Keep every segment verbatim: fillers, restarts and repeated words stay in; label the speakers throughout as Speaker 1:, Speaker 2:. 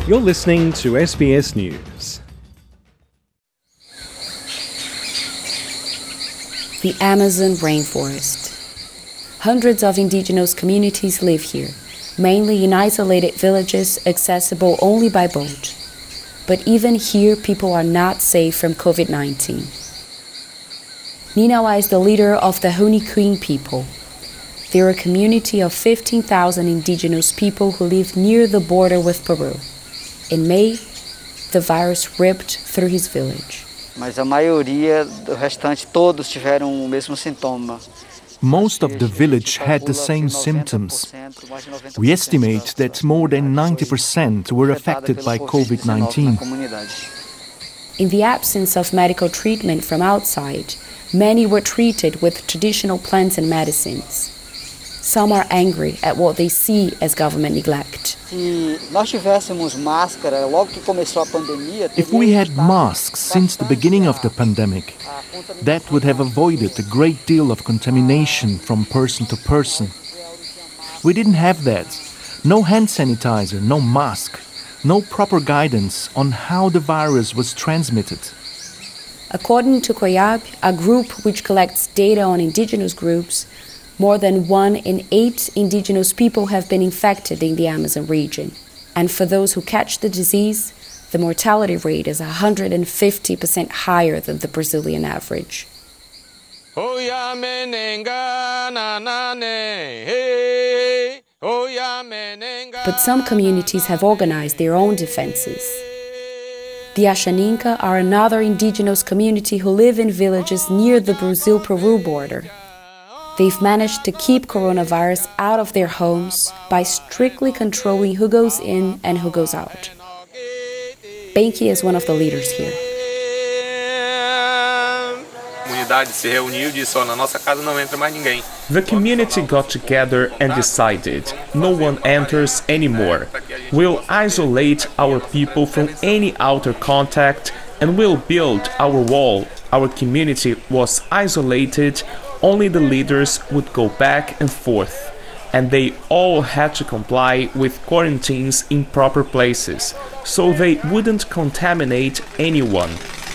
Speaker 1: You're listening to S B S News.
Speaker 2: The Amazon rainforest. Hundreds of indigenous communities live here, mainly in isolated villages accessible only by boat. But even here, people are not safe from covid nineteen. Ninawa is the leader of the Huniquin people. They're a community of fifteen thousand indigenous people who live near the border with Peru. In May, the virus ripped through his village.
Speaker 3: Mas a maioria do restante todos tiveram o mesmo sintoma.
Speaker 4: Most of the village had the same symptoms. We estimate that more than ninety percent were affected by covid nineteen.
Speaker 2: In the absence of medical treatment from outside, many were treated with traditional plants and medicines. Some are angry at what they see as government neglect.
Speaker 4: If we had masks since the beginning of the pandemic, that would have avoided a great deal of contamination from person to person. We didn't have that. No hand sanitizer, no mask, no proper guidance on how the virus was transmitted.
Speaker 2: According to COIAB, a group which collects data on indigenous groups, more than one in eight indigenous people have been infected in the Amazon region. And for those who catch the disease, the mortality rate is one hundred fifty percent higher than the Brazilian average. But some communities have organized their own defenses. The Ashaninka are another indigenous community who live in villages near the Brazil-Peru border. They've managed to keep coronavirus out of their homes by strictly controlling who goes in and who goes out. Benki is one of the leaders here.
Speaker 5: The community got together and decided no one enters anymore. We'll isolate our people from any outer contact and we'll build our wall. Our community was isolated. Only the leaders would go back and forth, and they all had to comply with quarantines in proper places, so they wouldn't contaminate anyone.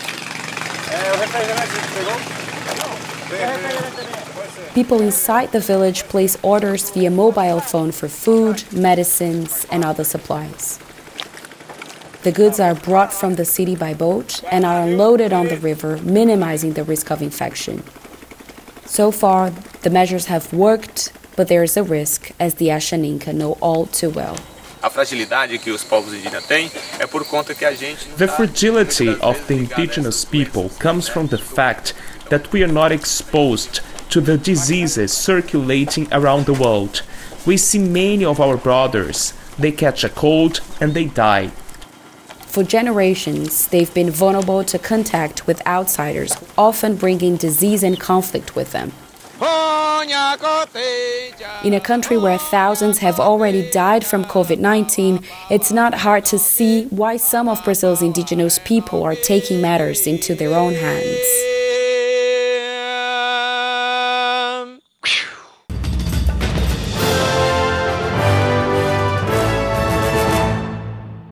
Speaker 2: People inside the village place orders via mobile phone for food, medicines, and other supplies. The goods are brought from the city by boat and are unloaded on the river, minimizing the risk of infection. So far, the measures have worked, but there is a risk, as the Ashaninka know all too well.
Speaker 5: The fragility of the indigenous people comes from the fact that we are not exposed to the diseases circulating around the world. We see many of our brothers, they catch a cold and they die.
Speaker 2: For generations, they've been vulnerable to contact with outsiders, often bringing disease and conflict with them. In a country where thousands have already died from covid nineteen, it's not hard to see why some of Brazil's indigenous people are taking matters into their own hands.